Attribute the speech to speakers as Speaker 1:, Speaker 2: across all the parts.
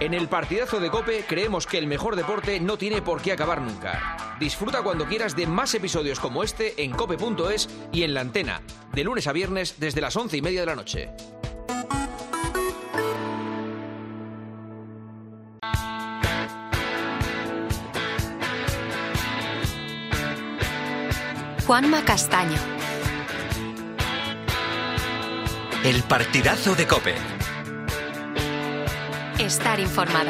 Speaker 1: En el partidazo de COPE creemos que el mejor deporte no tiene por qué acabar nunca. Disfruta cuando quieras de más episodios como este en cope.es y en La Antena, de lunes a viernes desde las 11:30 de la noche.
Speaker 2: Juanma Castaño.
Speaker 3: El partidazo de COPE.
Speaker 2: Estar informado.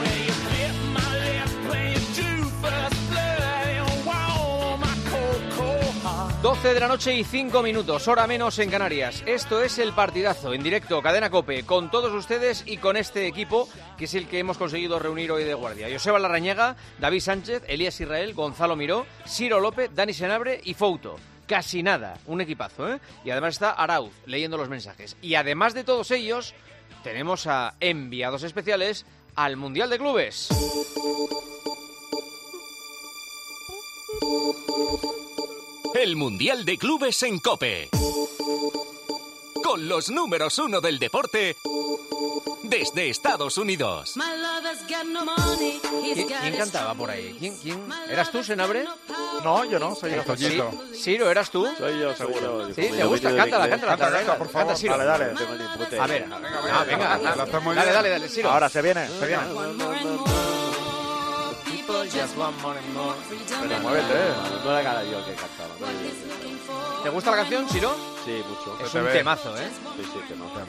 Speaker 4: 12 de la noche y 5 minutos, hora menos en Canarias. Esto es El Partidazo, en directo, Cadena COPE, con todos ustedes y con este equipo, que es el que hemos conseguido reunir hoy de guardia. Joseba Larrañaga, David Sánchez, Elías Israel, Gonzalo Miró, Ciro López, Dani Senabre y Fouto. Casi nada, un equipazo, ¿eh? Y además está Arauz leyendo los mensajes. Y además de todos ellos, tenemos a enviados especiales al Mundial de Clubes.
Speaker 3: El Mundial de Clubes en COPE. Con los números 1 del deporte desde Estados Unidos.
Speaker 4: ¿Quién cantaba por ahí? ¿Quién? ¿Eras tú, Senabre?
Speaker 5: No, yo no, soy el Toñito.
Speaker 4: Ciro, ¿eras tú?
Speaker 5: Soy yo, seguro.
Speaker 4: ¿Sí? ¿Te gusta? Cántala,
Speaker 5: por favor.
Speaker 4: Canta, Ciro.
Speaker 5: Dale.
Speaker 4: A ver. Venga. Dale, Ciro.
Speaker 5: Ahora se viene. Pero muévete, no la cara yo que cantaba.
Speaker 4: ¿Te gusta la canción, Ciro?
Speaker 5: Sí, mucho.
Speaker 4: Es un temazo, ¿eh?
Speaker 5: Sí, temazo.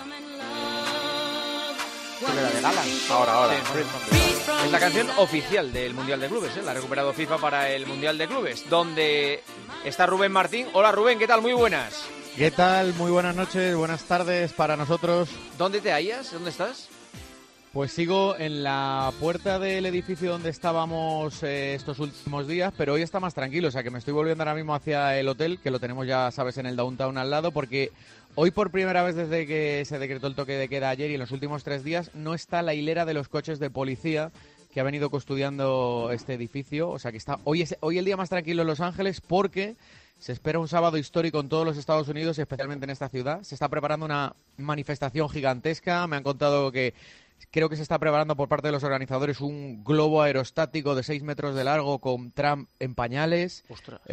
Speaker 5: ¿La de Gala? Ahora.
Speaker 4: Es la canción oficial del Mundial de Clubes, ¿eh? La ha recuperado FIFA para el Mundial de Clubes, donde está Rubén Martín. Hola, Rubén, ¿qué tal? Muy buenas.
Speaker 6: ¿Qué tal? Muy buenas noches, buenas tardes para nosotros.
Speaker 4: ¿Dónde te hallas? ¿Dónde estás?
Speaker 6: Pues sigo en la puerta del edificio donde estábamos estos últimos días, pero hoy está más tranquilo, o sea que me estoy volviendo ahora mismo hacia el hotel, que lo tenemos ya, sabes, en el downtown al lado, porque hoy por primera vez desde que se decretó el toque de queda ayer y en los últimos 3 días no está la hilera de los coches de policía que ha venido custodiando este edificio, o sea que está hoy el día más tranquilo en Los Ángeles porque se espera un sábado histórico en todos los Estados Unidos y especialmente en esta ciudad. Se está preparando una manifestación gigantesca, me han contado que creo que se está preparando por parte de los organizadores un globo aerostático de 6 metros de largo con Trump en pañales.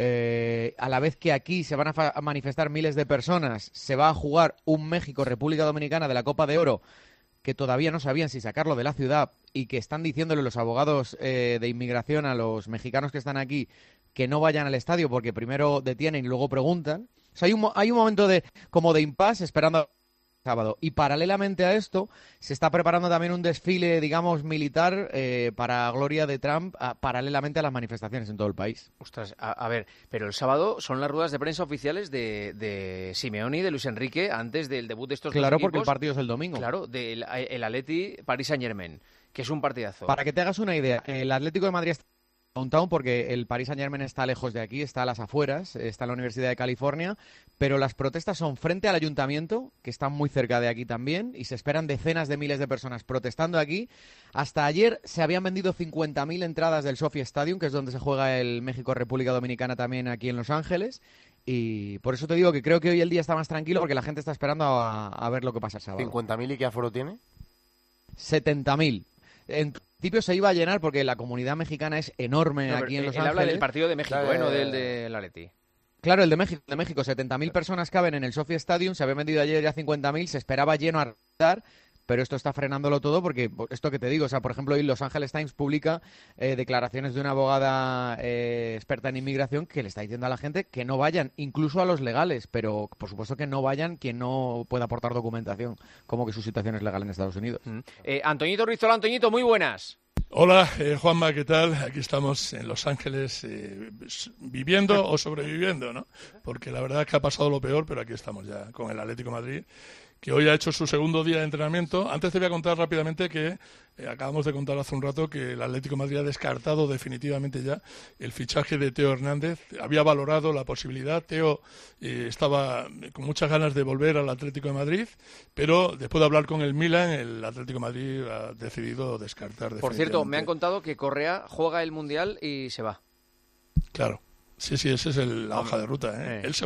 Speaker 6: A la vez que aquí se van a manifestar miles de personas, se va a jugar un México-República Dominicana de la Copa de Oro que todavía no sabían si sacarlo de la ciudad y que están diciéndole los abogados de inmigración a los mexicanos que están aquí que no vayan al estadio porque primero detienen y luego preguntan. O sea, hay un momento de impasse esperando sábado. Y paralelamente a esto, se está preparando también un desfile, digamos, militar para gloria de Trump, paralelamente a las manifestaciones en todo el país.
Speaker 4: Ostras, a ver, pero el sábado son las ruedas de prensa oficiales de Simeone y de Luis Enrique antes del debut de estos dos equipos.
Speaker 6: Claro, porque el partido es el domingo.
Speaker 4: Claro, del el Atleti Paris Saint-Germain, que es un partidazo.
Speaker 6: Para que te hagas una idea, el Atlético de Madrid está downtown porque el Paris Saint-Germain está lejos de aquí, está a las afueras, está en la Universidad de California, pero las protestas son frente al ayuntamiento, que está muy cerca de aquí también, y se esperan decenas de miles de personas protestando aquí. Hasta ayer se habían vendido 50.000 entradas del SoFi Stadium, que es donde se juega el México-República Dominicana también aquí en Los Ángeles, y por eso te digo que creo que hoy el día está más tranquilo porque la gente está esperando a ver lo que pasa el sábado.
Speaker 7: ¿50.000 y qué aforo tiene?
Speaker 6: 70.000. En principio se iba a llenar porque la comunidad mexicana es enorme aquí en Los Ángeles.
Speaker 4: Habla del partido de México, no del Atleti.
Speaker 6: Claro, el de México. 70.000 personas caben en el SoFi Stadium, se había vendido ayer ya 50.000, se esperaba lleno a reventar, pero esto está frenándolo todo porque, esto que te digo, o sea, por ejemplo, hoy Los Angeles Times publica declaraciones de una abogada experta en inmigración que le está diciendo a la gente que no vayan, incluso a los legales, pero por supuesto que no vayan quien no pueda aportar documentación, como que su situación es legal en Estados Unidos.
Speaker 4: Antoñito Rizola, Antoñito, muy buenas.
Speaker 8: Hola, Juanma, ¿qué tal? Aquí estamos en Los Ángeles viviendo o sobreviviendo, ¿no? Porque la verdad es que ha pasado lo peor, pero aquí estamos ya con el Atlético de Madrid, que hoy ha hecho su segundo día de entrenamiento. Antes te voy a contar rápidamente que acabamos de contar hace un rato que el Atlético de Madrid ha descartado definitivamente ya el fichaje de Teo Hernández. Había valorado la posibilidad. Teo estaba con muchas ganas de volver al Atlético de Madrid, pero después de hablar con el Milan, el Atlético de Madrid ha decidido descartar definitivamente.
Speaker 4: Por cierto, me han contado que Correa juega el Mundial y se va.
Speaker 8: Claro. Sí, esa es la hoja de ruta, ¿eh? Él se va a ir.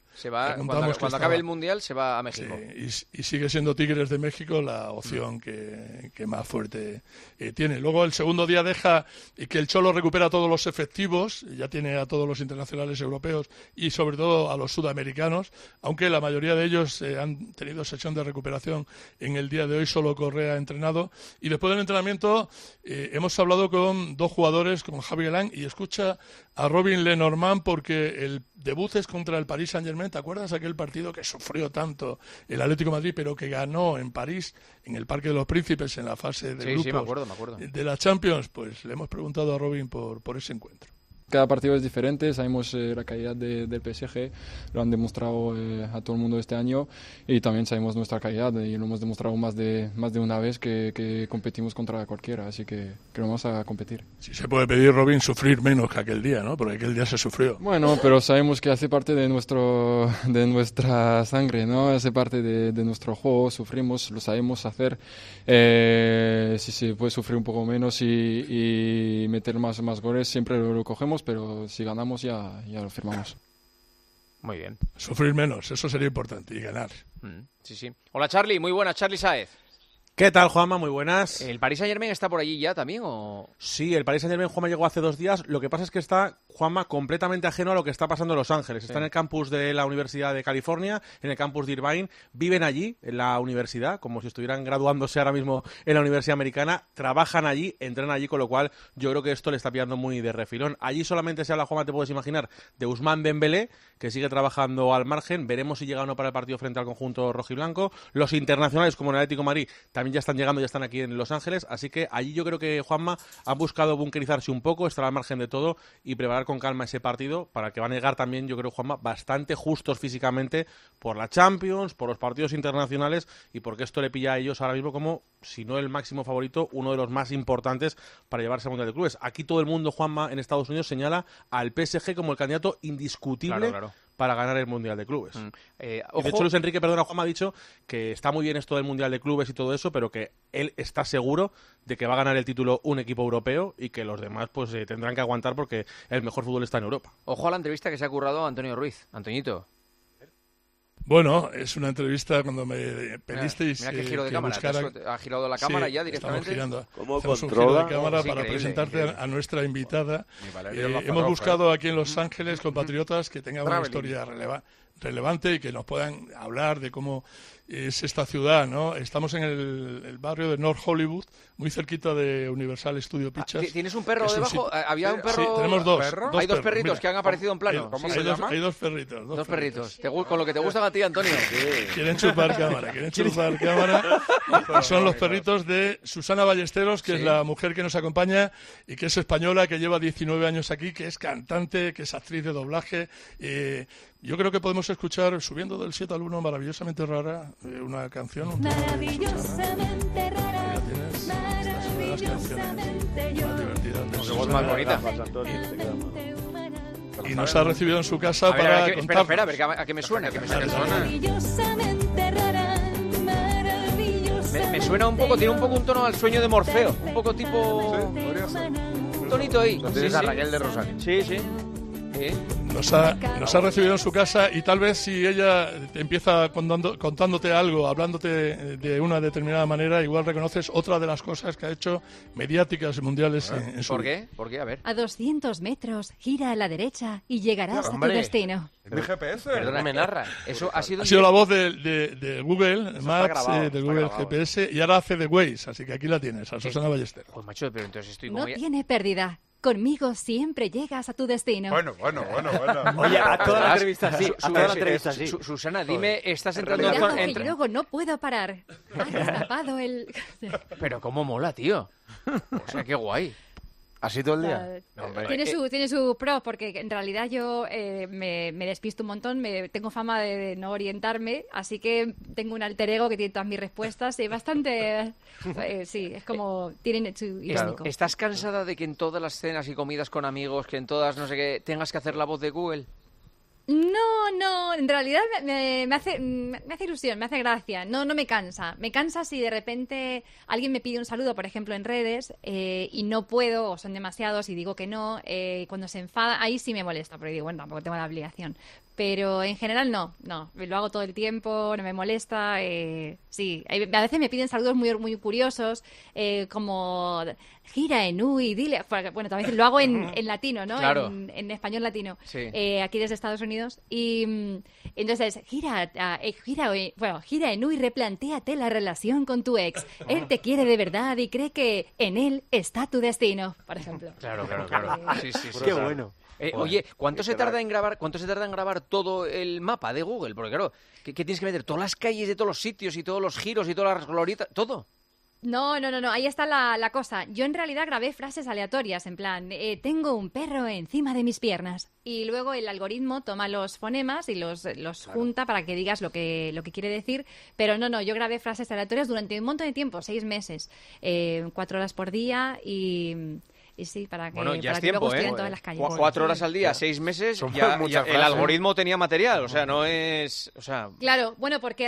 Speaker 4: Se va,
Speaker 8: Preguntamos
Speaker 4: cuando acabe el Mundial se va a México.
Speaker 8: Sí, y sigue siendo Tigres de México la opción que más fuerte tiene. Luego el segundo día deja que el Cholo recupera todos los efectivos, ya tiene a todos los internacionales europeos y sobre todo a los sudamericanos, aunque la mayoría de ellos han tenido sesión de recuperación en el día de hoy, solo Correa ha entrenado. Y después del entrenamiento hemos hablado con dos jugadores, con Javi Galán, y escucha a Robin Lenormand porque el debut es contra el Paris Saint-Germain. ¿Te acuerdas aquel partido que sufrió tanto el Atlético de Madrid, pero que ganó en París, en el Parque de los Príncipes, en la fase de grupos
Speaker 4: me acuerdo.
Speaker 8: de la Champions? Pues le hemos preguntado a Robin por ese encuentro.
Speaker 7: Cada partido es diferente, sabemos la calidad del PSG, lo han demostrado a todo el mundo este año, y también sabemos nuestra calidad y lo hemos demostrado más de una vez que competimos contra cualquiera, así que vamos a competir.
Speaker 8: Si se puede pedir, Robin, sufrir menos que aquel día, ¿no? Porque aquel día se sufrió.
Speaker 7: Bueno, pero sabemos que hace parte de nuestra sangre, ¿no? Hace parte de nuestro juego, sufrimos, lo sabemos hacer. Si se puede sufrir un poco menos y meter más goles, siempre lo cogemos, pero si ganamos ya lo firmamos.
Speaker 4: Muy bien.
Speaker 8: Sufrir menos, eso sería importante, y ganar.
Speaker 4: Sí. Hola, Charlie, muy buenas, Charlie Sáez.
Speaker 9: ¿Qué tal, Juanma? Muy buenas.
Speaker 4: ¿El Paris Saint-Germain está por allí ya también o...?
Speaker 9: Sí, el Paris Saint-Germain, Juanma, llegó hace 2 días. Lo que pasa es que está, Juanma, completamente ajeno a lo que está pasando en Los Ángeles. Está en el campus de la Universidad de California, en el campus de Irvine. Viven allí, en la universidad, como si estuvieran graduándose ahora mismo en la Universidad Americana. Trabajan allí, entrenan allí, con lo cual yo creo que esto le está pillando muy de refilón. Allí solamente se habla, Juanma, te puedes imaginar, de Ousmane Dembélé, que sigue trabajando al margen. Veremos si llega o no para el partido frente al conjunto rojiblanco. Los internacionales, como el Atlético de Madrid, también ya están llegando, ya están aquí en Los Ángeles, así que allí yo creo que, Juanma, han buscado bunkerizarse un poco, estar al margen de todo y preparar con calma ese partido, para que van a llegar también, yo creo, Juanma, bastante justos físicamente por la Champions, por los partidos internacionales, y porque esto le pilla a ellos ahora mismo como, si no el máximo favorito, uno de los más importantes para llevarse al Mundial de Clubes. Aquí todo el mundo, Juanma, en Estados Unidos señala al PSG como el candidato indiscutible
Speaker 4: claro.
Speaker 9: para ganar el Mundial de Clubes. De
Speaker 4: Ojo.
Speaker 9: hecho, Luis Enrique, Juanma, ha dicho que está muy bien esto del Mundial de Clubes y todo eso, pero que él está seguro de que va a ganar el título un equipo europeo y que los demás pues tendrán que aguantar porque el mejor fútbol está en Europa.
Speaker 4: Ojo a la entrevista que se ha currado a Antonio Ruiz. Antoñito.
Speaker 8: Bueno, es una entrevista cuando me pedisteis
Speaker 4: mira qué giro de cámara. Ha girado la cámara ya directamente.
Speaker 5: ¿Cómo
Speaker 8: Hacemos
Speaker 5: controla?
Speaker 8: un giro de cámara para
Speaker 4: Increíble,
Speaker 8: presentarte
Speaker 4: increíble.
Speaker 8: a nuestra invitada.
Speaker 5: Valerio
Speaker 8: Hemos buscado aquí en Los Ángeles compatriotas que tengan una historia relevante y que nos puedan hablar de cómo es esta ciudad, ¿no? Estamos en el barrio de North Hollywood, muy cerquita de Universal Studio Pictures.
Speaker 4: ¿Tienes un perro debajo? ¿Había un perro?
Speaker 8: Sí, tenemos dos.
Speaker 4: Hay dos
Speaker 8: perros.
Speaker 4: perritos
Speaker 8: Mira,
Speaker 4: que han aparecido en plano.
Speaker 8: ¿Cómo
Speaker 4: Sí,
Speaker 8: se llama? Hay dos perritos.
Speaker 4: Dos perritos. Con lo que te gustan a ti, Antonio.
Speaker 8: Quieren chupar cámara. Y son los perritos de Susana Ballesteros, que es la mujer que nos acompaña y que es española, que lleva 19 años aquí, que es cantante, que es actriz de doblaje. Yo creo que podemos escuchar, subiendo del 7 al 1, Maravillosamente Rara, una canción.
Speaker 10: Maravillosamente rara.
Speaker 8: Maravillosamente divertidas.
Speaker 4: Qué voz más bonita.
Speaker 8: Y nos ha recibido en su casa
Speaker 4: A ver,
Speaker 8: para
Speaker 4: espera,
Speaker 8: contar.
Speaker 4: a ver, a que me suena.
Speaker 10: Maravillosamente rara.
Speaker 4: Me suena un poco, tiene un poco un tono al Sueño de Morfeo. Un poco tipo... Un tonito ahí.
Speaker 5: Lo tienes a Raquel de Rosario.
Speaker 4: Sí.
Speaker 8: Nos ha recibido en su casa y tal vez si ella te empieza contándote algo, hablándote de una determinada manera, igual reconoces otra de las cosas que ha hecho mediáticas y mundiales en su vida.
Speaker 4: ¿Por qué? A ver.
Speaker 10: A 200 metros, gira a la derecha y llegarás a tu destino.
Speaker 5: Es mi GPS.
Speaker 4: Perdona, me narra. Eso ha sido...
Speaker 8: Ha sido la voz de Google Maps,
Speaker 5: grabado,
Speaker 8: de Google GPS, y ahora hace de Waze, así que aquí la tienes, a Susana Ballesteros.
Speaker 4: Pues macho, pero entonces estoy
Speaker 10: No
Speaker 4: como...
Speaker 10: tiene pérdida. Conmigo siempre llegas a tu destino.
Speaker 5: Bueno.
Speaker 9: Oye, a toda la entrevista sí.
Speaker 4: Susana, dime, estás entrando en
Speaker 10: Cuidado
Speaker 4: la
Speaker 10: que luego no puedo parar. Has destapado el...
Speaker 4: Pero cómo mola, tío. O sea, qué guay.
Speaker 5: ¿Así todo el día?
Speaker 10: Tiene su pro, porque en realidad yo me despisto un montón, tengo fama de no orientarme, así que tengo un alter ego que tiene todas mis respuestas y bastante... sí, es como... Tienen su irónico.
Speaker 4: ¿Estás cansada de que en todas las cenas y comidas con amigos, que en todas, no sé qué, tengas que hacer la voz de Google?
Speaker 10: No, en realidad me hace ilusión, me hace gracia. No me cansa. Me cansa si de repente alguien me pide un saludo, por ejemplo, en redes, y no puedo, o son demasiados y digo que no. Cuando se enfada, ahí sí me molesta, porque digo, bueno, tampoco tengo la obligación. Pero en general no, lo hago todo el tiempo, no me molesta. Sí, a veces me piden saludos muy, muy curiosos, como gira enui, dile. Bueno, también lo hago en latino, ¿no?
Speaker 4: Claro.
Speaker 10: En español latino,
Speaker 4: sí.
Speaker 10: Aquí desde Estados Unidos. Y entonces, gira enui, replantéate la relación con tu ex. Él te quiere de verdad y cree que en él está tu destino, por ejemplo.
Speaker 4: Claro. Sí.
Speaker 5: Qué bueno.
Speaker 4: Oye, ¿cuánto se tarda en grabar todo el mapa de Google? Porque claro, ¿qué tienes que meter? Todas las calles de todos los sitios y todos los giros y todas las glorietas, todo.
Speaker 10: No, ahí está la cosa. Yo en realidad grabé frases aleatorias, en plan, tengo un perro encima de mis piernas. Y luego el algoritmo toma los fonemas y los junta para que digas lo que quiere decir. Pero no, yo grabé frases aleatorias durante un montón de tiempo, 6 meses, 4 horas por día y sí, para que,
Speaker 4: bueno, ya
Speaker 10: para
Speaker 4: es
Speaker 10: que
Speaker 4: tiempo,
Speaker 10: luego estuviera en todas las calles.
Speaker 4: 4 horas al día, 6 meses, ya el algoritmo tenía material, o sea, no es... O sea...
Speaker 10: Claro, bueno, porque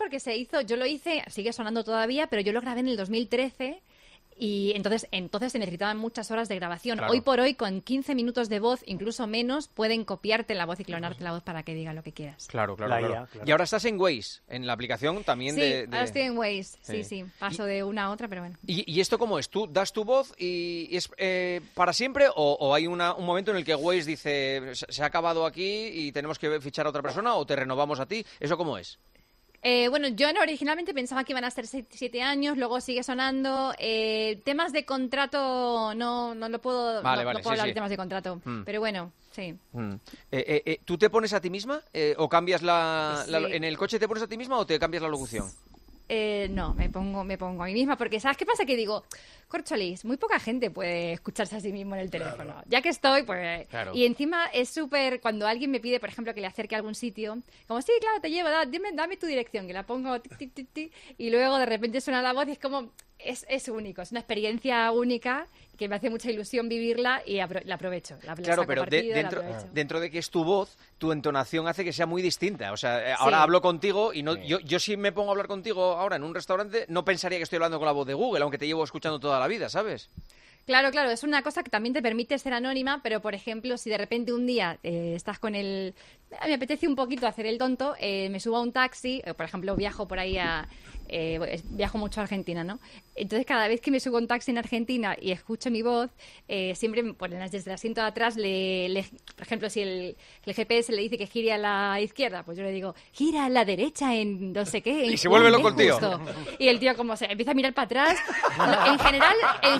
Speaker 10: yo lo hice, sigue sonando todavía, pero yo lo grabé en el 2013... Y entonces se necesitaban muchas horas de grabación.
Speaker 4: Claro.
Speaker 10: Hoy por hoy, con 15 minutos de voz, incluso menos, pueden copiarte la voz y clonarte la voz para que diga lo que quieras.
Speaker 4: Claro.
Speaker 5: Claro.
Speaker 4: Y ahora estás en Waze, en la aplicación también
Speaker 10: de... ahora estoy en Waze, sí. Paso de una a otra, pero bueno.
Speaker 4: ¿Y esto cómo es? ¿Tú das tu voz y es para siempre o hay un momento en el que Waze dice se ha acabado aquí y tenemos que fichar a otra persona o te renovamos a ti? ¿Eso cómo es?
Speaker 10: Bueno, yo originalmente pensaba que iban a ser 7 años, luego sigue sonando. Temas de contrato no lo puedo, no puedo hablar de temas de contrato, pero bueno, sí.
Speaker 4: ¿Tú te pones a ti misma o cambias en el coche te pones a ti misma o te cambias la locución?
Speaker 10: No, me pongo a mí misma, porque ¿sabes qué pasa? Que digo, corcholis, muy poca gente puede escucharse a sí mismo en el teléfono. Claro. Ya que estoy, pues... Claro. Y encima es súper... Cuando alguien me pide, por ejemplo, que le acerque a algún sitio, como, sí, claro, te llevo, dame tu dirección, que la pongo, tic, tic, tic, y luego de repente suena la voz y es como... Es único, es una experiencia única que me hace mucha ilusión vivirla y la aprovecho.
Speaker 4: Claro, pero dentro de que es tu voz, tu entonación hace que sea muy distinta. O sea, ahora hablo contigo y no, yo si me pongo a hablar contigo ahora en un restaurante, no pensaría que estoy hablando con la voz de Google, aunque te llevo escuchando toda la vida, ¿sabes?
Speaker 10: Claro, es una cosa que también te permite ser anónima, pero por ejemplo, si de repente un día estás con me apetece un poquito hacer el tonto, me subo a un taxi, por ejemplo, viajo por ahí viajo mucho a Argentina, ¿no? Entonces, cada vez que me subo a un taxi en Argentina y escucho mi voz, siempre desde el asiento de atrás, por ejemplo, si el GPS le dice que gire a la izquierda, pues yo le digo, gira a la derecha en no sé qué.
Speaker 4: Y se vuelve loco el tío.
Speaker 10: Y el tío como se empieza a mirar para atrás. En general,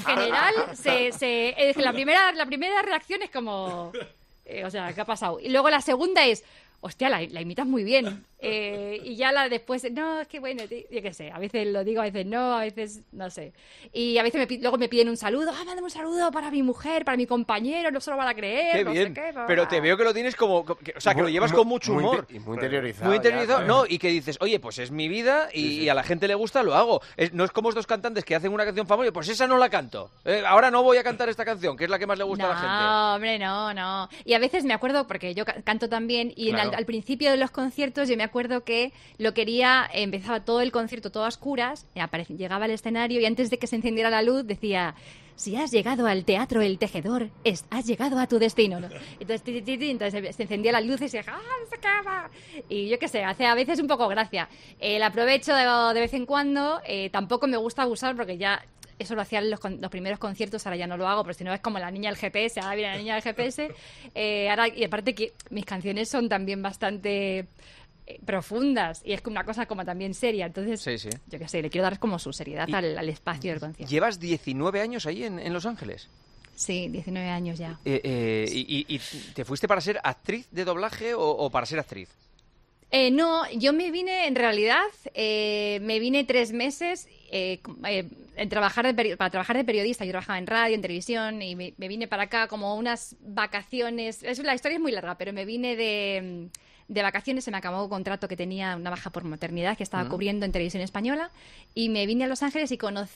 Speaker 10: la primera reacción es como... o sea, ¿qué ha pasado? Y luego la segunda es, hostia, la imitas muy bien. Y ya después, no, es que bueno, yo qué sé, a veces lo digo, a veces no, a veces no sé. Y a veces luego me piden un saludo, mándame un saludo para mi mujer, para mi compañero, no se lo van a creer,
Speaker 4: qué
Speaker 10: no
Speaker 4: bien.
Speaker 10: sé qué.
Speaker 4: Pero te veo que lo tienes o sea, que lo llevas con mucho humor.
Speaker 5: Muy interiorizado.
Speaker 4: Muy interiorizado, no, y que dices, oye, pues es mi vida y a la gente le gusta, lo hago. No es como estos cantantes que hacen una canción famosa, pues esa no la canto. Ahora no voy a cantar esta canción, que es la que más le gusta a la gente.
Speaker 10: No, hombre, no. Y a veces me acuerdo, porque yo canto también, y claro. Al principio de los conciertos yo me acuerdo que empezaba todo el concierto todo a oscuras, llegaba al escenario y antes de que se encendiera la luz decía, si has llegado al Teatro El Tejedor, has llegado a tu destino, ¿no? Entonces se encendía las luces y se acaba. Y yo qué sé, hace a veces un poco gracia. La aprovecho de vez en cuando, tampoco me gusta abusar porque ya... Eso lo hacía en los primeros conciertos, ahora ya no lo hago, pero si no es como la niña del GPS, ahora viene la niña del GPS. Y aparte que mis canciones son también bastante profundas y es una cosa como también seria, entonces sí. Yo qué sé, le quiero dar como su seriedad al espacio del concierto.
Speaker 4: ¿Llevas 19 años ahí en Los Ángeles?
Speaker 10: Sí, 19 años ya.
Speaker 4: ¿Y te fuiste para ser actriz de doblaje o para ser actriz?
Speaker 10: No, yo me vine, en realidad, me vine 3 meses para trabajar de periodista. Yo trabajaba en radio, en televisión, y me vine para acá como unas vacaciones. La historia es muy larga, pero me vine de vacaciones, se me acabó un contrato que tenía una baja por maternidad que estaba cubriendo en Televisión Española, y me vine a Los Ángeles y conocí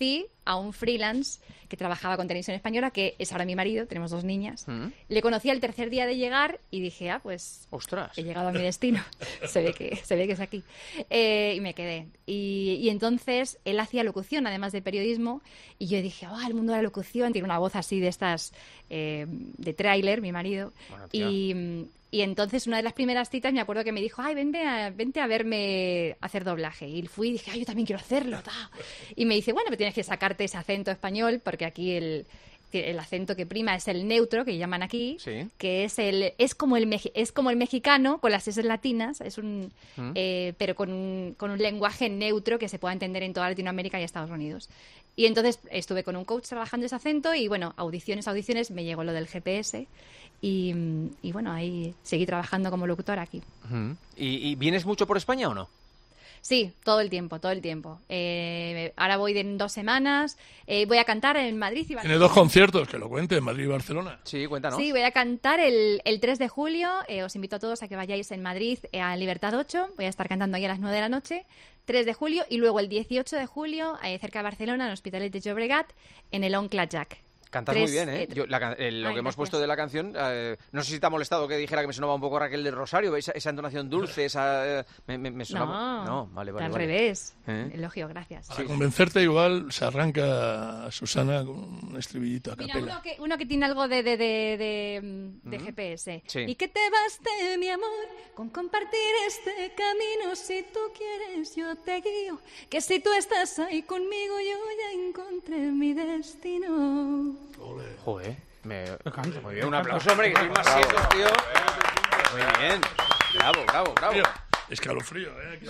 Speaker 10: a un freelance que trabajaba con Televisión Española, que es ahora mi marido, tenemos 2 niñas. Le conocí el tercer día de llegar y dije, pues
Speaker 4: ¡ostras!
Speaker 10: He llegado a mi destino. se ve que es aquí. Y me quedé. Y entonces él hacía locución, además de periodismo, y yo dije, el mundo de la locución, tiene una voz así de estas, de tráiler, mi marido. Bueno, y entonces una de las primeras citas me acuerdo que me dijo, vente a verme hacer doblaje. Y fui y dije, yo también quiero hacerlo. Y me dice, bueno, pero tienes que sacarte ese acento español, porque aquí el acento que prima es el neutro, que llaman aquí, que es como el mexicano, con las S latinas, pero con un lenguaje neutro que se pueda entender en toda Latinoamérica y Estados Unidos. Y entonces estuve con un coach trabajando ese acento y, bueno, audiciones, me llegó lo del GPS y bueno, ahí seguí trabajando como locutora aquí.
Speaker 4: ¿Y vienes mucho por España o no?
Speaker 10: Sí, todo el tiempo. Ahora voy en 2 semanas. Voy a cantar en Madrid y Barcelona.
Speaker 8: Tiene 2 conciertos, que lo cuente, en Madrid y Barcelona.
Speaker 4: Sí, cuéntanos.
Speaker 10: Sí, voy a cantar el 3 de julio. Os invito a todos a que vayáis en Madrid a Libertad 8. Voy a estar cantando ahí a las 9 de la noche. 3 de julio. Y luego el 18 de julio, cerca de Barcelona, en Hospitalet de Llobregat, en el Oncle Jack.
Speaker 4: Cantas muy bien, ¿eh? Lo que hemos puesto de la canción, no sé si te ha molestado que dijera que me sonaba un poco Raquel del Rosario, esa entonación dulce, me sonaba...
Speaker 10: No,
Speaker 4: vale.
Speaker 10: Al revés. Elogio, gracias.
Speaker 8: Para convencerte igual se arranca Susana con un estribillito a capela.
Speaker 10: Mira, uno que tiene algo de GPS.
Speaker 4: Sí.
Speaker 10: ¿Y qué te baste, mi amor, con compartir este camino? Si tú quieres, yo te guío. Que si tú estás ahí conmigo, yo ya encontré mi destino.
Speaker 4: Joder, muy bien, un aplauso, hombre, que sois más sientos, tío. Muy bien, bravo.
Speaker 8: Escalofrío, ¿eh?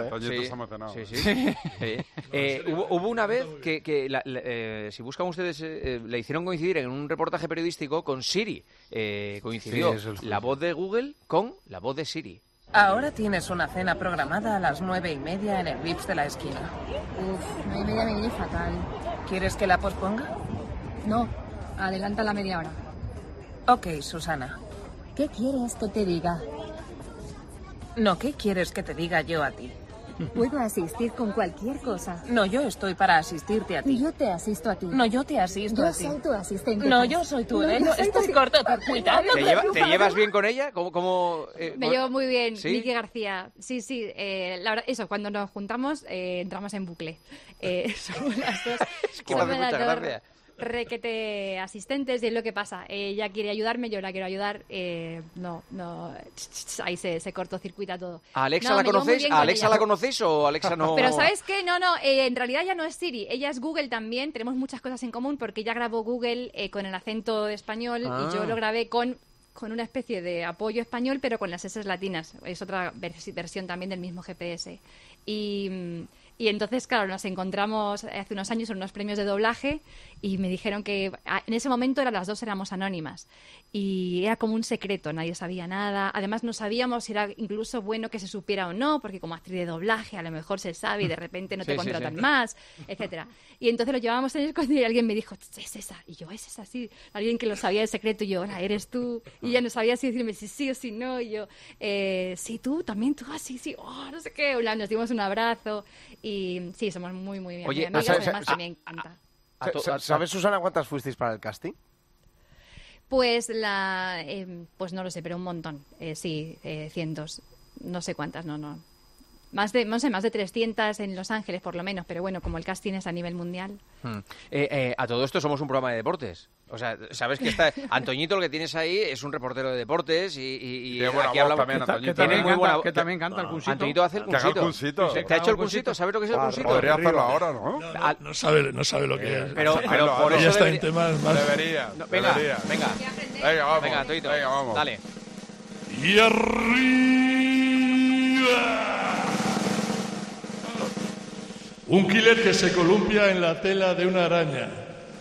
Speaker 4: Hubo una vez que si buscan ustedes, le hicieron coincidir en un reportaje periodístico con Siri. Coincidió la voz de Google con la voz de Siri.
Speaker 11: Ahora tienes una cena programada a las 9:30 en el Vips de la esquina.
Speaker 12: 9:30 me viene fatal.
Speaker 11: ¿Quieres que la posponga?
Speaker 12: No, adelanta la media hora.
Speaker 11: Ok, Susana.
Speaker 12: ¿Qué quieres que te diga?
Speaker 11: No, ¿qué quieres que te diga yo a ti?
Speaker 12: Puedo asistir con cualquier cosa.
Speaker 11: No, yo estoy para asistirte a ti.
Speaker 12: Yo te asisto a ti.
Speaker 11: No, yo te asisto a ti.
Speaker 12: Yo soy tu asistente.
Speaker 11: No, yo soy tu... Esto es cortocircuitado.
Speaker 4: ¿Te llevas bien con ella? ¿Cómo
Speaker 10: me llevo muy bien,
Speaker 4: ¿Sí?
Speaker 10: Miki García. Sí, la verdad, eso, cuando nos juntamos entramos en bucle. Somos las dos.
Speaker 4: Es que me hace mucha gracia.
Speaker 10: Requete asistentes, y es lo que pasa. Ella quiere ayudarme, yo la quiero ayudar. No, ahí se cortocircuita todo.
Speaker 4: ¿A Alexa la conocéis? ¿A Alexa la conocéis o Alexa no?
Speaker 10: Pero ¿sabes qué? No, en realidad ya no es Siri, ella es Google también. Tenemos muchas cosas en común porque ella grabó Google con el acento español y yo lo grabé con una especie de apoyo español, pero con las S latinas. Es otra versión también del mismo GPS. Y entonces, claro, nos encontramos hace unos años en unos premios de doblaje y me dijeron que en ese momento las dos éramos anónimas y era como un secreto, nadie sabía nada. Además, no sabíamos si era incluso bueno que se supiera o no, porque como actriz de doblaje a lo mejor se sabe y de repente no te contratan más, etcétera. Y entonces lo llevábamos en el coche y alguien me dijo, es esa. Y yo, es esa, sí. Alguien que lo sabía el secreto y yo, hola, eres tú. Y ella no sabía si decirme si sí o si no. Y yo, sí, tú, también tú, sí, no sé qué. Nos dimos un abrazo. Y sí, somos muy, muy bien.
Speaker 5: Oye,
Speaker 10: amigas, además también encanta.
Speaker 5: ¿Sabes, Susana, cuántas fuisteis para el casting?
Speaker 10: Pues pues no lo sé, pero un montón. Sí, cientos. No sé cuántas, no. Más de 300 en Los Ángeles, por lo menos. Pero bueno, como el casting es a nivel mundial.
Speaker 4: A todo esto somos un programa de deportes. O sea, sabes que está Antoñito, lo que tienes ahí, es un reportero de deportes y aquí hablamos
Speaker 5: también,
Speaker 9: que también canta el cunsito.
Speaker 4: Antoñito hace el cunsito. ¿Te ha hecho el cunsito? ¿Sabes lo que es el cunsito?
Speaker 5: Podría hacerlo ahora, ¿no?
Speaker 8: No sabe lo que es.
Speaker 4: Pero por eso
Speaker 8: ya está en temas más...
Speaker 5: Debería.
Speaker 4: Venga.
Speaker 5: Venga, vamos.
Speaker 4: Venga, Antoñito,
Speaker 5: vamos.
Speaker 4: Dale.
Speaker 8: Y arriba. Un killer que se columpia en la tela de una araña.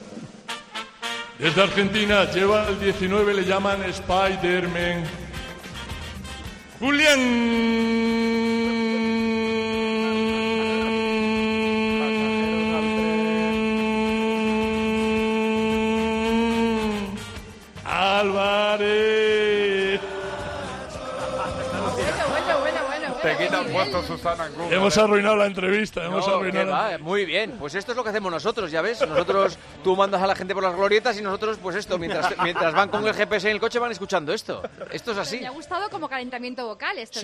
Speaker 8: Desde Argentina lleva el 19, le llaman Spider-Man. Julián. Álvarez.
Speaker 10: Bueno.
Speaker 5: Te quita puesto Susana en Google.
Speaker 8: Hemos arruinado la entrevista.
Speaker 4: Muy bien, pues esto es lo que hacemos nosotros, ya ves. Nosotros, tú mandas a la gente por las glorietas y nosotros, pues esto, mientras van con el GPS en el coche van escuchando esto. Esto es así.
Speaker 10: Me ha gustado como calentamiento vocal esto.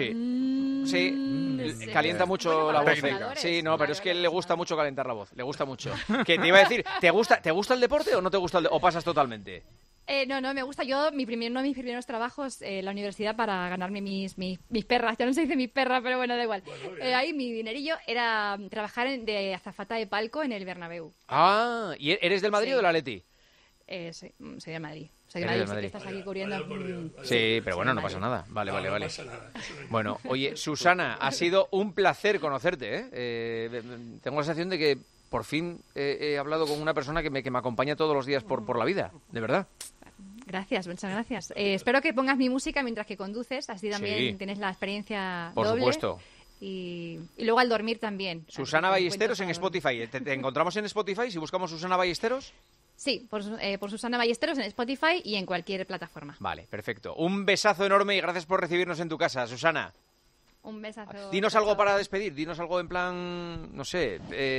Speaker 4: Sí, calienta mucho la voz. Sí, no, pero es que le gusta mucho calentar la voz, le gusta mucho. Que te iba a decir, ¿te gusta el deporte o no te gusta o pasas totalmente?
Speaker 10: No, me gusta. Yo, uno de mis primeros trabajos en la universidad para ganarme mis perras, ya no se dice mis perras, pero bueno, da igual. Ahí mi dinerillo era trabajar de azafata de palco en el Bernabéu.
Speaker 4: Ah, ¿y eres del Madrid o del Atleti?
Speaker 10: Soy de Madrid. Soy de Madrid, sé que estás aquí cubriendo.
Speaker 4: Sí, pero bueno, no pasa nada. Vale. Bueno, oye, Susana, ha sido un placer conocerte, ¿eh? Tengo la sensación de que por fin he hablado con una persona que me acompaña todos los días por la vida, de verdad.
Speaker 10: Gracias, muchas gracias. Espero que pongas mi música mientras que conduces, así también tienes la experiencia
Speaker 4: por
Speaker 10: doble.
Speaker 4: Por supuesto.
Speaker 10: Y luego al dormir también.
Speaker 4: Susana Ballesteros en Spotify. ¿Te encontramos en Spotify si buscamos Susana Ballesteros?
Speaker 10: Sí, por Susana Ballesteros en Spotify y en cualquier plataforma.
Speaker 4: Vale, perfecto. Un besazo enorme y gracias por recibirnos en tu casa, Susana.
Speaker 10: Un besazo.
Speaker 4: Dinos algo para despedir, dinos algo en plan, no sé,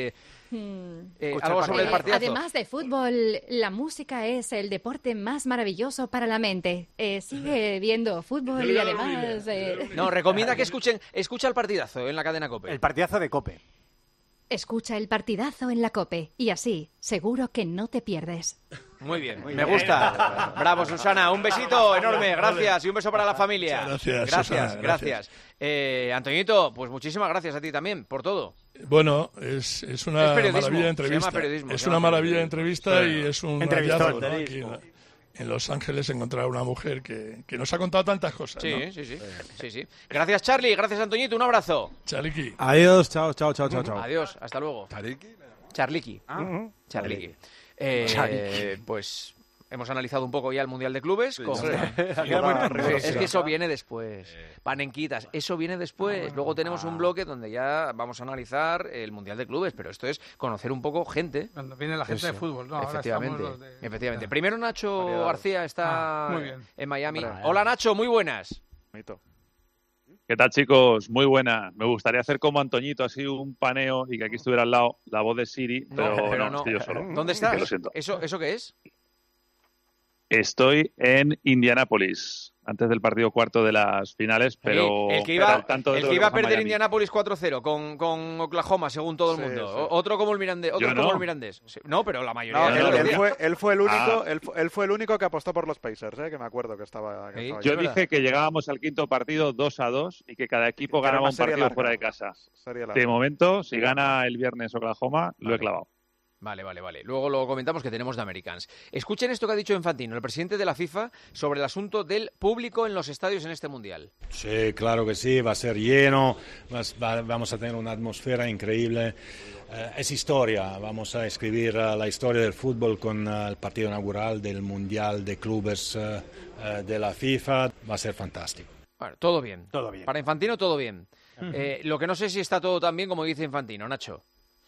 Speaker 4: algo sobre el partidazo.
Speaker 10: Además de fútbol, la música es el deporte más maravilloso para la mente. Sigue viendo fútbol y además...
Speaker 4: No, recomienda que escucha el partidazo en la cadena COPE.
Speaker 13: El partidazo de COPE.
Speaker 10: Escucha el partidazo en la COPE y así, seguro que no te pierdes.
Speaker 4: Muy bien, me gusta. Bravo, Susana. Un besito enorme, gracias. Y un beso para la familia. Gracias. Antoñito, pues muchísimas gracias a ti también por todo.
Speaker 8: Bueno, es una maravilla de entrevista. Es una maravilla de entrevista y es un hallazgo, ¿no? Aquí en Los Ángeles encontrar una mujer que nos ha contado tantas cosas.
Speaker 4: Sí. Gracias, Charlie. Gracias, Antoñito. Un abrazo.
Speaker 8: Charliqui.
Speaker 9: Adiós, chao.
Speaker 4: Adiós, hasta luego. Charliqui. Charliqui. Pues hemos analizado un poco ya el Mundial de Clubes. Es que eso viene después. Panenquitas, eso viene después. Luego tenemos un bloque donde ya vamos a analizar el Mundial de Clubes, pero esto es conocer un poco gente.
Speaker 14: Cuando viene la gente de fútbol, ¿no?
Speaker 4: Efectivamente. Primero Nacho García está en Miami.
Speaker 14: Vale.
Speaker 4: Hola Nacho, muy buenas.
Speaker 15: ¿Qué tal, chicos? Muy buena. Me gustaría hacer como Antoñito, así un paneo y que aquí estuviera al lado la voz de Siri, pero no, estoy yo solo.
Speaker 4: ¿Dónde estás?
Speaker 15: Lo siento.
Speaker 4: ¿Eso qué es?
Speaker 15: Estoy en Indianápolis, antes del partido cuarto de las finales, pero
Speaker 4: el que iba a perder Indianápolis 4-0 con Oklahoma, según todo el mundo. Sí. Otro como el Mirandés. Como el Mirandés. No, pero la mayoría.
Speaker 16: Él fue el único que apostó por los Pacers, que me acuerdo que estaba.
Speaker 15: Yo dije que llegábamos al quinto partido 2-2 y que cada equipo ganaba un partido fuera de casa. De momento, si gana el viernes Oklahoma, lo he clavado.
Speaker 4: Vale. Luego lo comentamos que tenemos de Americans. Escuchen esto que ha dicho Infantino, el presidente de la FIFA, sobre el asunto del público en los estadios en este Mundial.
Speaker 17: Sí, claro que sí, va a ser lleno, vamos a tener una atmósfera increíble. Es historia, vamos a escribir la historia del fútbol con el partido inaugural del Mundial de Clubes de la FIFA. Va a ser fantástico.
Speaker 4: Bueno, todo bien. Para Infantino, todo bien. Lo que no sé si está todo tan bien como dice Infantino, Nacho.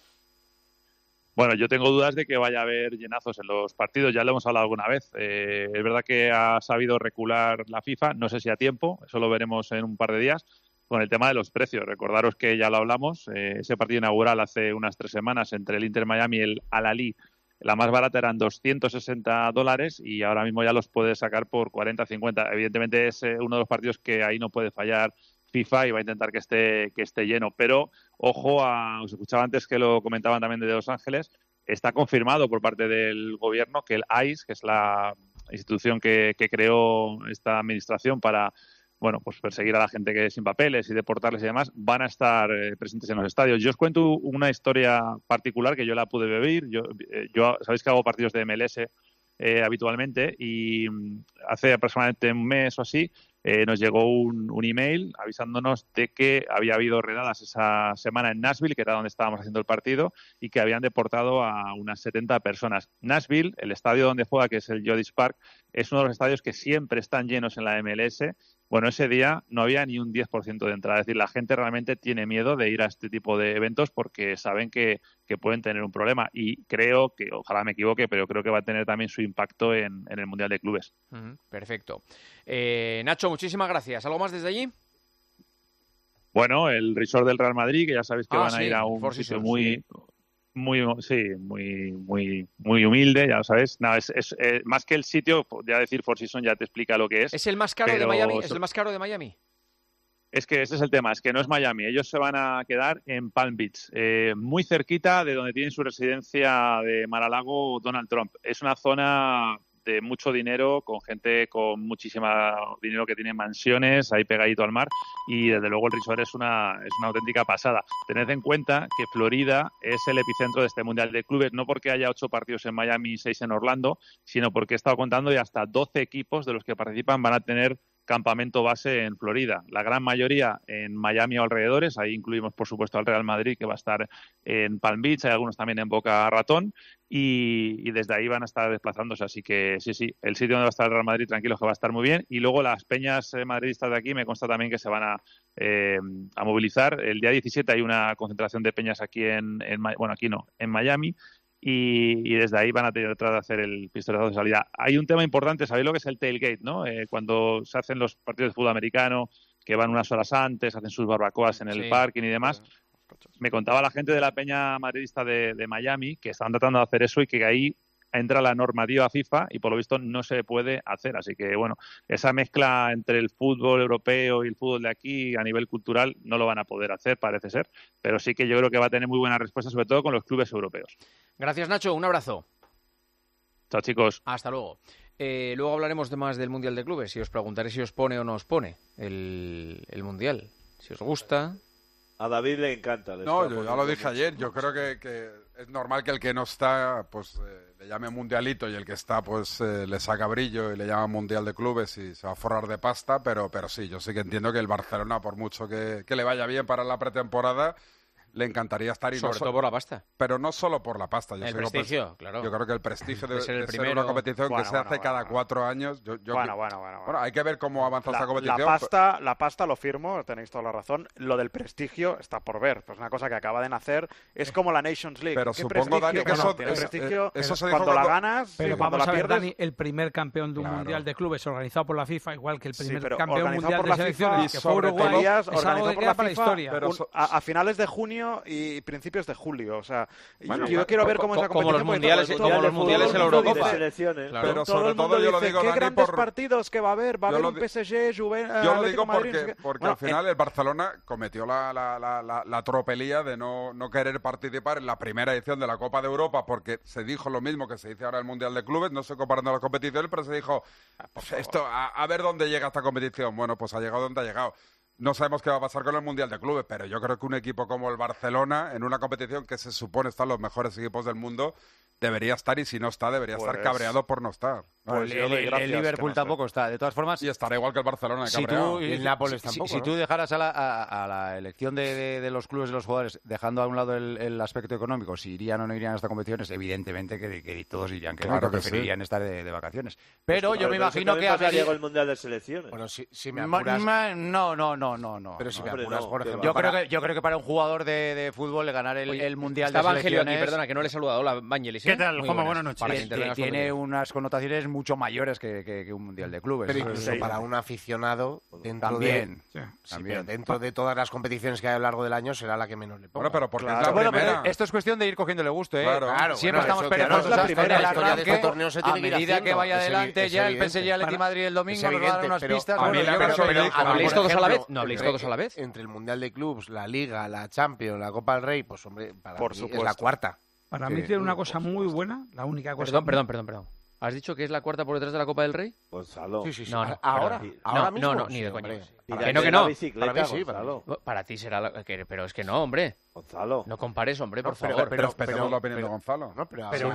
Speaker 15: Bueno, yo tengo dudas de que vaya a haber llenazos en los partidos, ya lo hemos hablado alguna vez. Es verdad que ha sabido recular la FIFA, no sé si a tiempo, eso lo veremos en un par de días, con el tema de los precios. Recordaros que ya lo hablamos, ese partido inaugural hace unas 3 semanas entre el Inter Miami y el Al-Ahly, la más barata eran $260 y ahora mismo ya los puedes sacar por 40, 50. Evidentemente es uno de los partidos que ahí no puede fallar FIFA y va a intentar que esté lleno, pero ojo, os escuchaba antes que lo comentaban también de Los Ángeles, está confirmado por parte del gobierno que el ICE, que es la institución que creó esta administración para pues perseguir a la gente que es sin papeles y deportarles y demás, van a estar presentes en los estadios. Yo os cuento una historia particular que yo la pude vivir. Yo sabéis que hago partidos de MLS habitualmente y hace aproximadamente un mes o así nos llegó un email avisándonos de que había habido redadas esa semana en Nashville, que era donde estábamos haciendo el partido, y que habían deportado a unas 70 personas. Nashville, el estadio donde juega, que es el Geodis Park, es uno de los estadios que siempre están llenos en la MLS. Bueno, ese día no había ni un 10% de entrada. Es decir, la gente realmente tiene miedo de ir a este tipo de eventos porque saben que pueden tener un problema. Y creo que, ojalá me equivoque, pero creo que va a tener también su impacto en el Mundial de Clubes.
Speaker 4: Perfecto. Nacho, muchísimas gracias. ¿Algo más desde allí?
Speaker 15: Bueno, el resort del Real Madrid, que ya sabéis que van a ir a un
Speaker 4: Four
Speaker 15: sitio
Speaker 4: Seasons,
Speaker 15: muy humilde, ya lo sabéis. No, es más que el sitio, ya decir Four Seasons ya te explica lo que es.
Speaker 4: ¿Es el más caro de Miami? ¿Es el más caro de Miami?
Speaker 15: Es que ese es el tema, es que no es Miami. Ellos se van a quedar en Palm Beach, muy cerquita de donde tiene su residencia de Mar-a-Lago Donald Trump. Es una zona de mucho dinero, con gente con muchísimo dinero que tiene mansiones ahí pegadito al mar, y desde luego el resort es una auténtica pasada. Tened en cuenta que Florida es el epicentro de este Mundial de Clubes, no porque haya 8 partidos en Miami y 6 en Orlando, sino porque he estado contando y hasta 12 equipos de los que participan van a tener campamento base en Florida. La gran mayoría en Miami o alrededores. Ahí incluimos, por supuesto, al Real Madrid, que va a estar en Palm Beach. Hay algunos también en Boca Ratón. Y desde ahí van a estar desplazándose. Así que sí, el sitio donde va a estar el Real Madrid, tranquilo, que va a estar muy bien. Y luego las peñas madridistas de aquí, me consta también que se van a movilizar. El día 17 hay una concentración de peñas aquí en Miami. Y desde ahí van a tratar de hacer el pistoletazo de salida. Hay un tema importante, ¿sabéis lo que es el tailgate, no? Cuando se hacen los partidos de fútbol americano, que van unas horas antes, hacen sus barbacoas en el parking y demás. Me contaba la gente de la peña madridista de Miami que estaban tratando de hacer eso y que ahí entra la normativa FIFA y por lo visto no se puede hacer. Así que, bueno, esa mezcla entre el fútbol europeo y el fútbol de aquí a nivel cultural no lo van a poder hacer, parece ser. Pero sí que yo creo que va a tener muy buena respuesta, sobre todo con los clubes europeos.
Speaker 4: Gracias, Nacho. Un abrazo.
Speaker 15: Chao, chicos.
Speaker 4: Hasta luego. Luego hablaremos más del Mundial de Clubes y os preguntaré si os pone o no os pone el Mundial. Si os gusta.
Speaker 13: A David le encanta.
Speaker 5: No, yo ya lo dije ayer. Yo creo que es normal que el que no está, pues le llame mundialito, y el que está, pues le saca brillo y le llama Mundial de Clubes y se va a forrar de pasta. Pero sí, yo sí que entiendo que el Barcelona, por mucho que le vaya bien para la pretemporada, le encantaría estar. Y
Speaker 4: sobre todo por la pasta.
Speaker 5: Pero no solo por la pasta.
Speaker 4: El prestigio, claro.
Speaker 5: Yo creo que el prestigio de
Speaker 4: ser
Speaker 5: ser una competición que se hace cada 4 años. Bueno, hay que ver cómo avanza esta competición.
Speaker 16: La pasta lo firmo, tenéis toda la razón. Lo del prestigio está por ver. Pues una cosa que acaba de nacer es como la Nations League.
Speaker 5: Pero supongo, Dani, que eso se dijo
Speaker 16: cuando la ganas,
Speaker 14: pero
Speaker 16: cuando
Speaker 14: vamos
Speaker 16: la
Speaker 14: a ver,
Speaker 16: pierdes.
Speaker 14: Dani, el primer campeón de un mundial de clubes organizado por la FIFA, igual que el primer
Speaker 16: pero
Speaker 14: campeón
Speaker 16: organizado
Speaker 14: mundial
Speaker 16: por
Speaker 14: de
Speaker 16: la
Speaker 14: selecciones,
Speaker 16: FIFA,
Speaker 14: que fue Uruguay, es algo
Speaker 16: organizado
Speaker 14: que
Speaker 16: por
Speaker 14: queda
Speaker 16: la
Speaker 14: para la
Speaker 16: FIFA,
Speaker 14: historia.
Speaker 5: Pero
Speaker 16: a finales de junio y principios de julio. O sea,
Speaker 5: Bueno,
Speaker 16: yo quiero ver cómo es la
Speaker 4: como
Speaker 16: competición.
Speaker 4: los mundiales en la Eurocopa.
Speaker 5: Pero sobre todo yo lo digo,
Speaker 16: ¿qué
Speaker 5: Dani,
Speaker 16: grandes partidos que va a haber? Va a haber un PSG, Juventus,
Speaker 5: yo lo digo
Speaker 16: Madrid, no sé qué.
Speaker 5: porque
Speaker 16: Bueno,
Speaker 5: al final el Barcelona cometió la tropelía de no querer participar en la primera edición de la Copa de Europa, porque se dijo lo mismo que se dice ahora el Mundial de Clubes. No estoy comparando las competiciones, pero se dijo a ver dónde llega esta competición. Bueno, pues ha llegado donde ha llegado. No sabemos qué va a pasar con el Mundial de Clubes, pero yo creo que un equipo como el Barcelona, en una competición que se supone están los mejores equipos del mundo, debería estar, y si no está, debería estar cabreado por no estar.
Speaker 18: Pues el Liverpool tampoco está. De todas formas...
Speaker 5: Y estará igual que el Barcelona, cabreado.
Speaker 18: Y el Nápoles tampoco. Si tú dejaras a la elección de los clubes y los jugadores, dejando a un lado el aspecto económico, si irían o no irían a esta competición, es evidentemente que todos dirían que
Speaker 5: claro,
Speaker 18: no, que preferirían estar de vacaciones. Pero yo me imagino que...
Speaker 13: Llegó el Mundial de Selecciones.
Speaker 18: Bueno, si me apuras... No.
Speaker 13: Pero si me apuras,
Speaker 18: por ejemplo, yo creo que para un jugador de fútbol ganar el Mundial de
Speaker 4: Estaba Angelio
Speaker 18: Selecciones...
Speaker 4: aquí, perdona, que no le he saludado. Hola, Vangelis.
Speaker 18: ¿Qué tal, Juanma?
Speaker 4: Buenas
Speaker 18: noches. Tiene unas connotaciones mucho mayores que un Mundial de Clubes.
Speaker 19: Pero incluso para un aficionado, dentro pero dentro de todas las competiciones que hay a lo largo del año, será la que menos le ponga.
Speaker 5: Bueno, pero porque es la primera.
Speaker 18: Pero esto es cuestión de ir cogiéndole gusto, ¿eh?
Speaker 5: Claro,
Speaker 18: siempre estamos perezosos
Speaker 19: la
Speaker 18: hasta el
Speaker 19: historia de este torneo se
Speaker 18: a
Speaker 19: tiene que ir
Speaker 18: medida
Speaker 19: haciendo.
Speaker 18: que vaya adelante
Speaker 19: Es
Speaker 18: ya el
Speaker 19: evidente.
Speaker 18: PSG Atleti Madrid el domingo nos va a dar unas pistas.
Speaker 4: ¿Habléis todos a la vez? ¿No habléis todos a la vez?
Speaker 19: Entre el Mundial de Clubs, la Liga, la Champions, la Copa del Rey, pues hombre, para
Speaker 16: Por
Speaker 19: mí
Speaker 16: supuesto.
Speaker 19: es la cuarta.
Speaker 14: Para mí tiene una cosa muy buena, la única cosa...
Speaker 4: Perdón. ¿Has dicho que es la cuarta por detrás de la Copa del Rey?
Speaker 13: Gonzalo.
Speaker 19: Sí.
Speaker 4: No,
Speaker 19: Ahora mismo.
Speaker 4: No, ni de coña.
Speaker 19: Para
Speaker 4: no.
Speaker 19: Para mí sí,
Speaker 4: para ti será pero es que no, hombre.
Speaker 13: Gonzalo.
Speaker 4: No compares, hombre, por favor.
Speaker 5: Pero respetemos la opinión de Gonzalo.
Speaker 19: Pero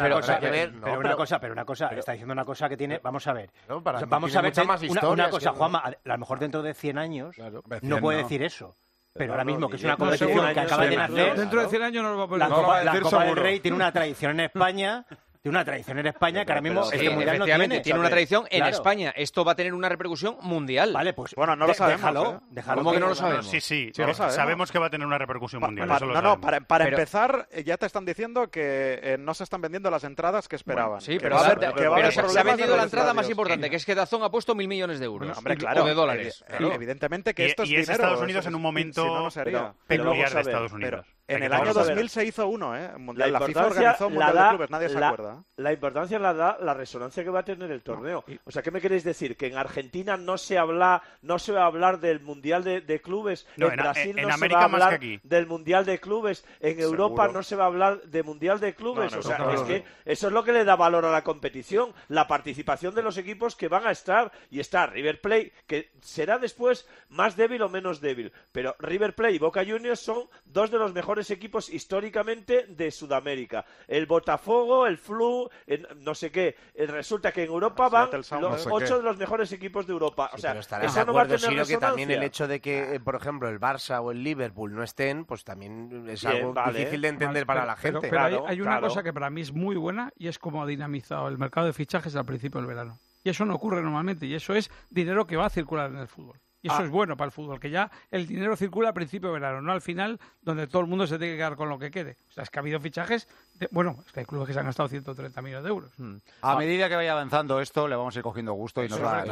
Speaker 20: una cosa, está diciendo una cosa que tiene, vamos a ver.
Speaker 19: Vamos a ver
Speaker 20: una cosa, Juanma, a lo mejor dentro de 100 años no puede decir eso. Pero ahora mismo, que es una competición que acaba de nacer...
Speaker 14: Dentro de 100 años no lo va a poner.
Speaker 20: La Copa del Rey tiene una tradición en España de una tradición en España que ahora mismo
Speaker 4: Sí,
Speaker 20: este mundial no
Speaker 4: efectivamente, tiene una tradición en
Speaker 20: Claro.
Speaker 4: España. Esto va a tener una repercusión mundial.
Speaker 20: Vale, pues
Speaker 16: Bueno, no lo sabemos.
Speaker 20: déjalo.
Speaker 4: ¿Cómo que no lo sabemos?
Speaker 21: Sí,
Speaker 16: lo sabemos.
Speaker 21: sabemos que va a tener una repercusión mundial. Eso lo sabemos.
Speaker 16: Para empezar, ya te están diciendo que no se están vendiendo las entradas que esperaban.
Speaker 4: Sí,
Speaker 16: Que
Speaker 4: pero,
Speaker 16: va a haber-
Speaker 4: pero
Speaker 16: que va a haber
Speaker 4: se ha
Speaker 16: problemas
Speaker 4: vendido
Speaker 16: en
Speaker 4: la
Speaker 16: los
Speaker 4: entrada más
Speaker 16: estadios.
Speaker 4: importante, que es que Dazón ha puesto 1.000 millones de euros.
Speaker 16: Hombre, claro.
Speaker 4: O de dólares.
Speaker 16: Evidentemente que esto es
Speaker 21: y es
Speaker 16: dinero.
Speaker 21: Estados Unidos en un momento
Speaker 16: Si no, no sería.
Speaker 21: peculiar
Speaker 13: vamos a
Speaker 21: de
Speaker 13: ver,
Speaker 21: Estados Unidos.
Speaker 16: En el año 2000 se hizo uno, ¿eh? Mundial. La FIFA
Speaker 13: importancia
Speaker 16: organizó un Mundial de Clubes, nadie se acuerda.
Speaker 13: La importancia la da la resonancia que va a tener el torneo. O sea, ¿qué me queréis decir? ¿Que en Argentina no se va a hablar del Mundial de Clubes?
Speaker 21: No,
Speaker 13: ¿En Brasil
Speaker 21: en
Speaker 13: no
Speaker 21: América
Speaker 13: se va a
Speaker 21: más que
Speaker 13: hablar
Speaker 21: aquí.
Speaker 13: del Mundial de Clubes? ¿En Europa no se va a hablar de Mundial de Clubes?
Speaker 16: No,
Speaker 13: o sea,
Speaker 16: no,
Speaker 13: es
Speaker 16: no.
Speaker 13: que eso es lo que le da valor a la competición, la participación de los equipos que van a estar. Y está River Plate, que será después más débil o menos débil. Pero River Plate y Boca Juniors son dos de los mejores equipos históricamente de Sudamérica. El Botafogo, el Flu, no sé qué. Resulta que en Europa van
Speaker 16: Seattle
Speaker 13: los
Speaker 16: no sé
Speaker 13: 8
Speaker 16: qué.
Speaker 13: de los mejores equipos de Europa. O sea,
Speaker 19: Pero estarás
Speaker 13: eso
Speaker 19: de
Speaker 13: no va a
Speaker 19: acuerdo,
Speaker 13: tener
Speaker 19: Siro, que también el
Speaker 13: resonancia.
Speaker 19: hecho de que, por ejemplo, el Barça o el Liverpool no estén, pues también es
Speaker 13: Bien,
Speaker 19: algo
Speaker 13: vale.
Speaker 19: difícil de entender para la gente.
Speaker 14: Pero
Speaker 13: Claro,
Speaker 14: hay una
Speaker 13: claro.
Speaker 14: cosa que para mí es muy buena y es como ha dinamizado el mercado de fichajes al principio del verano. Y eso no ocurre normalmente, y eso es dinero que va a circular en el fútbol. Y eso es bueno para el fútbol, que ya el dinero circula al principio de verano, no al final, donde todo el mundo se tiene que quedar con lo que quede. O sea, es que ha habido fichajes, es que hay clubes que se han gastado 130 millones de euros.
Speaker 18: A medida que vaya avanzando esto, le vamos a ir cogiendo gusto y nos va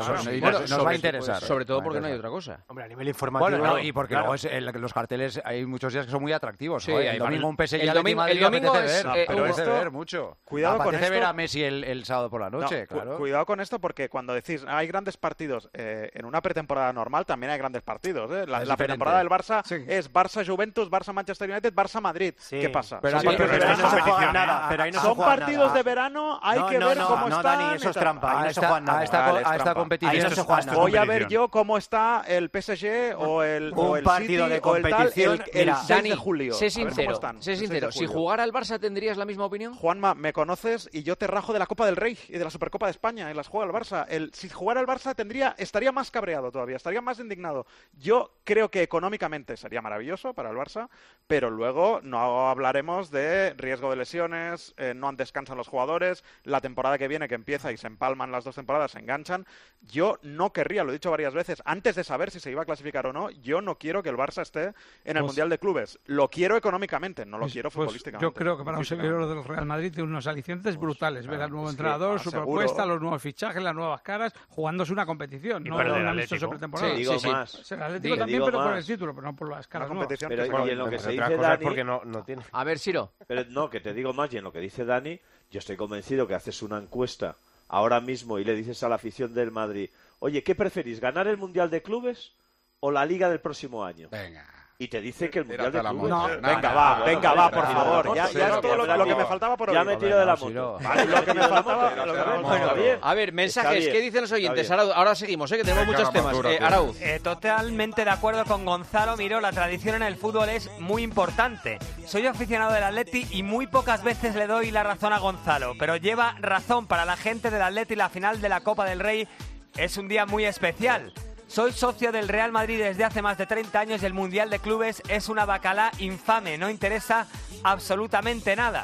Speaker 18: a interesar.
Speaker 4: Sobre todo porque no hay otra cosa.
Speaker 20: Hombre, a nivel informativo...
Speaker 18: Bueno, no, y porque luego los carteles, hay muchos días que son muy atractivos.
Speaker 4: Sí,
Speaker 18: Joder,
Speaker 4: hay
Speaker 18: el domingo un PSG
Speaker 4: el
Speaker 18: Atleti Madrid
Speaker 4: domingo
Speaker 18: apetece
Speaker 4: es,
Speaker 18: ver,
Speaker 16: pero
Speaker 18: apetece
Speaker 16: esto-
Speaker 18: ver mucho.
Speaker 16: Cuidado con
Speaker 18: Apetece
Speaker 16: esto.
Speaker 18: ver a Messi el sábado por la noche,
Speaker 16: No,
Speaker 18: claro.
Speaker 16: Cuidado con esto porque cuando decís hay grandes partidos en una pretemporada normal también hay grandes partidos. ¿eh? La
Speaker 18: diferente.
Speaker 16: pretemporada del Barça
Speaker 14: Sí.
Speaker 16: es Barça-Juventus, Barça-Manchester United, Barça-Madrid.
Speaker 20: Sí.
Speaker 16: ¿Qué pasa?
Speaker 18: Pero
Speaker 16: Son
Speaker 18: aquí-
Speaker 16: partidos
Speaker 18: pero
Speaker 16: de
Speaker 18: ahí no se
Speaker 16: verano.
Speaker 18: juega
Speaker 20: nada, pero ahí no se
Speaker 16: Son
Speaker 20: juega
Speaker 16: partidos
Speaker 20: nada.
Speaker 16: de verano, hay que
Speaker 20: No,
Speaker 16: ver
Speaker 20: no,
Speaker 16: cómo
Speaker 20: no,
Speaker 16: están.
Speaker 20: Dani, eso
Speaker 16: y
Speaker 20: es
Speaker 16: tal.
Speaker 20: trampa. Ahí no se
Speaker 18: A
Speaker 20: juega nada.
Speaker 18: esta
Speaker 16: Vale, es trampa.
Speaker 18: competición.
Speaker 20: Ahí no se juega nada.
Speaker 16: Voy a ver
Speaker 21: competición.
Speaker 16: yo cómo está el PSG o el
Speaker 20: partido
Speaker 16: City
Speaker 20: de
Speaker 16: o el tal
Speaker 20: competición.
Speaker 16: el
Speaker 20: Mira,
Speaker 16: 6
Speaker 4: Dani,
Speaker 16: de julio.
Speaker 4: sé
Speaker 16: A ver cómo
Speaker 4: sincero,
Speaker 16: están.
Speaker 4: sé
Speaker 16: El 6 de
Speaker 4: sincero. Si
Speaker 16: julio.
Speaker 4: jugara al Barça, ¿tendrías la misma opinión?
Speaker 16: Juanma, me conoces y yo te rajo de la Copa del Rey y de la Supercopa de España y las juega el Barça. Si jugara el Barça estaría más cabreado todavía, estaría más indignado. Yo creo que económicamente sería maravilloso para el Barça, pero luego no hablaremos de riesgo de lesiones, no descansan los jugadores, la temporada que viene que empieza y se empalman las dos temporadas, se enganchan. Yo no querría, lo he dicho varias veces, antes de saber si se iba a clasificar o no, yo no quiero que el Barça esté en el Mundial de Clubes. Lo quiero económicamente, no lo quiero futbolísticamente.
Speaker 14: Yo creo que para un
Speaker 16: Físicamente.
Speaker 14: seguidor del Real Madrid tiene unos alicientes brutales. Ver al nuevo
Speaker 16: es que,
Speaker 14: entrenador, su
Speaker 16: seguro.
Speaker 14: propuesta, los nuevos fichajes, las nuevas caras, jugándose una competición.
Speaker 21: Y
Speaker 14: No
Speaker 21: perder el
Speaker 14: un
Speaker 21: Atlético.
Speaker 14: amistoso pretemporada.
Speaker 4: Sí,
Speaker 13: Digo
Speaker 4: sí.
Speaker 13: más.
Speaker 14: El Atlético
Speaker 13: Te
Speaker 14: también,
Speaker 13: digo
Speaker 14: pero por
Speaker 13: más.
Speaker 14: el título, pero no por las caras
Speaker 16: Una
Speaker 14: nuevas.
Speaker 16: competición
Speaker 13: Pero
Speaker 16: que
Speaker 13: y en lo que se
Speaker 19: Otra
Speaker 13: dice
Speaker 19: cosa es
Speaker 13: Dani...
Speaker 19: porque no tiene.
Speaker 4: A ver, Siro.
Speaker 13: Pero no, que te digo más, y en lo que dice Dani, yo estoy convencido que haces una encuesta ahora mismo y le dices a la afición del Madrid, oye, ¿qué preferís, ganar el Mundial de Clubes o la Liga del próximo año?
Speaker 5: Venga.
Speaker 13: Y te dice que el Mundial
Speaker 5: Tírate
Speaker 13: de
Speaker 5: la
Speaker 13: Clubes...
Speaker 5: moto.
Speaker 16: Venga, va, por favor. Ya es todo lo que me faltaba por
Speaker 13: Ya
Speaker 16: oír.
Speaker 13: me tiro de la moto.
Speaker 16: Vale, lo que me faltaba... lo que me faltaba.
Speaker 13: Está bien.
Speaker 4: A ver, mensajes,
Speaker 13: Está bien,
Speaker 4: ¿qué dicen los oyentes?
Speaker 13: está bien.
Speaker 4: Arauz, ahora seguimos, que tenemos
Speaker 5: Venga,
Speaker 4: muchos temas.
Speaker 5: Ramadura, tío.
Speaker 4: Arauz.
Speaker 22: Totalmente de acuerdo con Gonzalo Miró, la tradición en el fútbol es muy importante. Soy aficionado del Atleti y muy pocas veces le doy la razón a Gonzalo, pero lleva razón. Para la gente del Atleti, la final de la Copa del Rey es un día muy especial. Soy socio del Real Madrid desde hace más de 30 años y el Mundial de Clubes es una bacalá infame, no interesa absolutamente nada.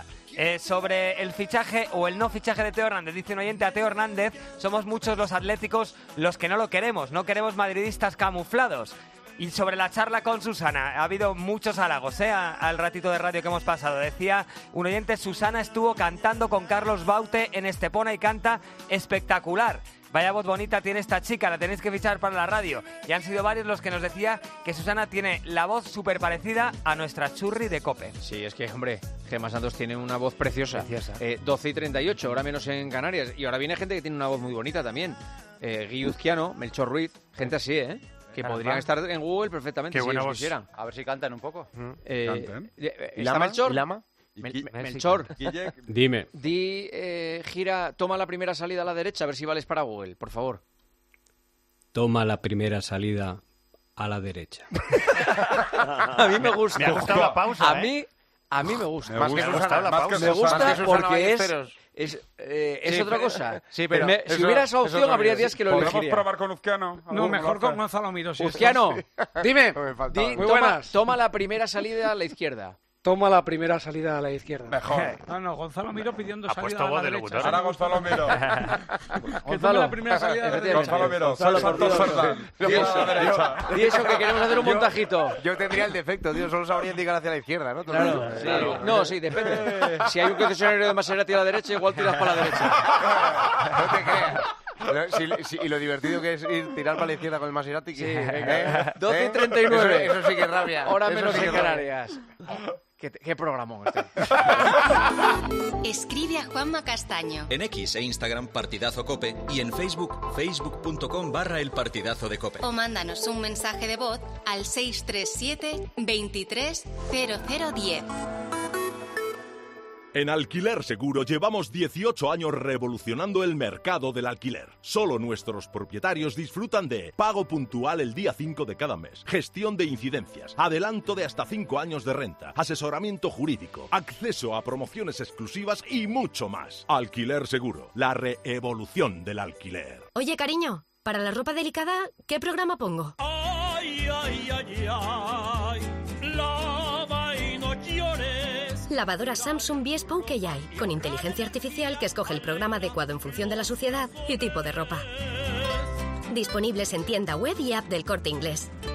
Speaker 22: Sobre el fichaje o el no fichaje de Teo Hernández, dice un oyente a Teo Hernández, somos muchos los atléticos los que no lo queremos, no queremos madridistas camuflados. Y sobre la charla con Susana, ha habido muchos halagos al ratito de radio que hemos pasado. Decía un oyente, Susana estuvo cantando con Carlos Baute en Estepona y canta espectacular. Vaya voz bonita tiene esta chica, la tenéis que fichar para la radio. Y han sido varios los que nos decía que Susana tiene la voz súper parecida a nuestra Churri de COPE.
Speaker 4: Sí, es que, hombre, Gemma Santos tiene una voz preciosa. 12:38, ahora menos en Canarias. Y ahora viene gente que tiene una voz muy bonita también. Guilluzquiano, Melchor Ruiz, gente así, ¿eh? Que
Speaker 22: Caramba.
Speaker 4: podrían estar en Google perfectamente
Speaker 21: Qué
Speaker 4: si
Speaker 21: buena
Speaker 4: ellos
Speaker 21: voz.
Speaker 4: quisieran.
Speaker 18: A ver si cantan un poco.
Speaker 5: Canten.
Speaker 4: ¿Está Melchor?
Speaker 19: ¿Lama?
Speaker 4: Melchor,
Speaker 5: Guille,
Speaker 23: Dime.
Speaker 4: di, gira, toma la primera salida a la derecha, a ver si vales para Google, por favor.
Speaker 23: Toma la primera salida a la derecha.
Speaker 4: A mí me gusta.
Speaker 21: Me ha gustado la pausa,
Speaker 4: A mí me gusta.
Speaker 5: Me gusta la pausa.
Speaker 4: Me gusta
Speaker 19: Más que Susana
Speaker 4: porque
Speaker 19: Ballesteros.
Speaker 4: es
Speaker 18: Sí,
Speaker 4: otra
Speaker 18: pero-
Speaker 4: cosa.
Speaker 18: sí, pero
Speaker 4: si
Speaker 18: eso-
Speaker 4: hubiera esa
Speaker 18: eso
Speaker 4: opción,
Speaker 18: no
Speaker 4: habría
Speaker 18: habría-
Speaker 4: días que lo
Speaker 5: ¿Podemos
Speaker 4: elegiría.
Speaker 5: probar con Uzquiano?
Speaker 14: No, mejor con Gonzalo Miró. Si
Speaker 4: Uzquiano, dime.
Speaker 19: Me faltaba.
Speaker 4: Di,
Speaker 19: Muy
Speaker 4: toma,
Speaker 19: buenas.
Speaker 4: toma la primera salida a la izquierda.
Speaker 1: Toma la primera salida a la izquierda.
Speaker 5: Mejor.
Speaker 14: No, Gonzalo Miró pidiendo salida
Speaker 21: puesto
Speaker 14: a
Speaker 21: voz
Speaker 14: la
Speaker 21: de
Speaker 14: derecha.
Speaker 21: locutor.
Speaker 5: Ahora Gonzalo Miró.
Speaker 14: Que tome la primera salida a la derecha.
Speaker 5: Gonzalo Miró. Santos Sordán.
Speaker 4: Y eso, que queremos hacer un montajito.
Speaker 19: Yo tendría el defecto, tío, solo sabría indicar hacia la izquierda, ¿no?
Speaker 4: Claro, sí. No, sí, depende. Si hay un concesionario de Maserati a la derecha, igual tiras para la derecha.
Speaker 19: No te creas. Y lo divertido que es ir tirar para la izquierda con el Maserati.
Speaker 4: Sí, venga. 12:39.
Speaker 19: Eso sí que es rabia.
Speaker 4: Ahora
Speaker 19: Eso
Speaker 4: menos
Speaker 19: sí que
Speaker 4: en
Speaker 19: es rabia.
Speaker 4: Canarias. ¿Qué programón este?
Speaker 2: Escribe a Juanma Castaño.
Speaker 3: En X e Instagram Partidazo Cope y en Facebook, facebook.com/El Partidazo de Cope.
Speaker 2: O mándanos un mensaje de voz al 637 23 0010.
Speaker 24: En Alquiler Seguro llevamos 18 años revolucionando el mercado del alquiler. Solo nuestros propietarios disfrutan de pago puntual el día 5 de cada mes, gestión de incidencias, adelanto de hasta 5 años de renta, asesoramiento jurídico, acceso a promociones exclusivas y mucho más. Alquiler Seguro, la reevolución del alquiler.
Speaker 2: Oye, cariño, para la ropa delicada, ¿qué programa pongo?
Speaker 25: Ay, ay, ay, ay, lava y no llores.
Speaker 2: Lavadora Samsung Viespo Keyai, con inteligencia artificial que escoge el programa adecuado en función de la suciedad y tipo de ropa. Disponibles en tienda web y app del Corte Inglés.